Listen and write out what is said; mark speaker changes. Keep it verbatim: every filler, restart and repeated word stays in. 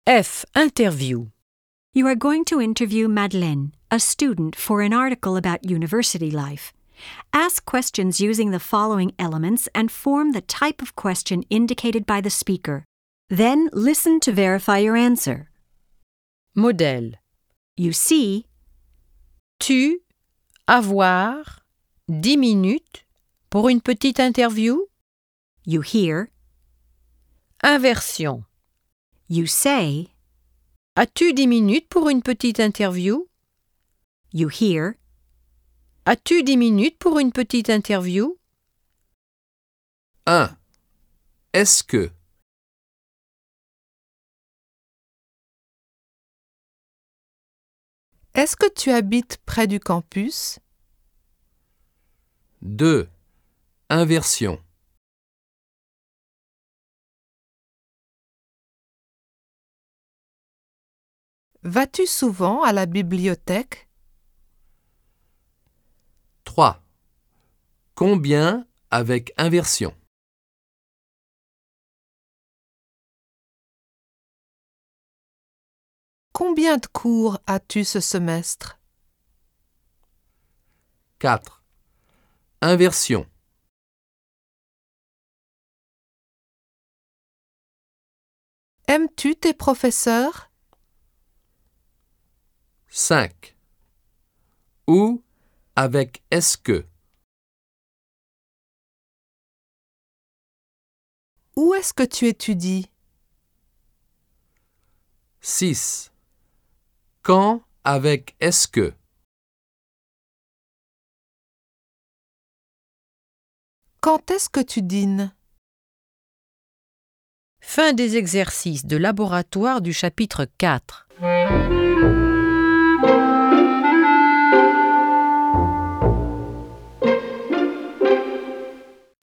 Speaker 1: F. Interview.
Speaker 2: You are going to interview Madeleine, a student, for an article about university life. Ask questions using the following elements and form the type of question indicated by the speaker. Then listen to verify your answer.
Speaker 1: Modèle.
Speaker 2: You see,
Speaker 1: Tu, avoir, dix minutes pour une petite interview.
Speaker 2: you hear,
Speaker 1: Inversion.
Speaker 2: you say,
Speaker 1: As-tu dix minutes pour une petite interview?
Speaker 2: you hear,
Speaker 1: As-tu dix minutes pour une petite interview?
Speaker 3: un. Est-ce que
Speaker 4: Est-ce que tu habites près du campus?
Speaker 3: deux. Inversion.
Speaker 4: Vas-tu souvent à la bibliothèque?
Speaker 3: trois. Combien avec inversion?
Speaker 4: Combien de cours as-tu ce semestre?
Speaker 3: quatre. Inversion.
Speaker 4: Aimes-tu tes professeurs?
Speaker 3: cinq. Où avec est-ce que?
Speaker 4: Où est-ce que tu étudies?
Speaker 3: six. Quand avec est-ce que?
Speaker 4: Quand est-ce que tu dînes?
Speaker 1: Fin des exercices de laboratoire du chapitre quatre.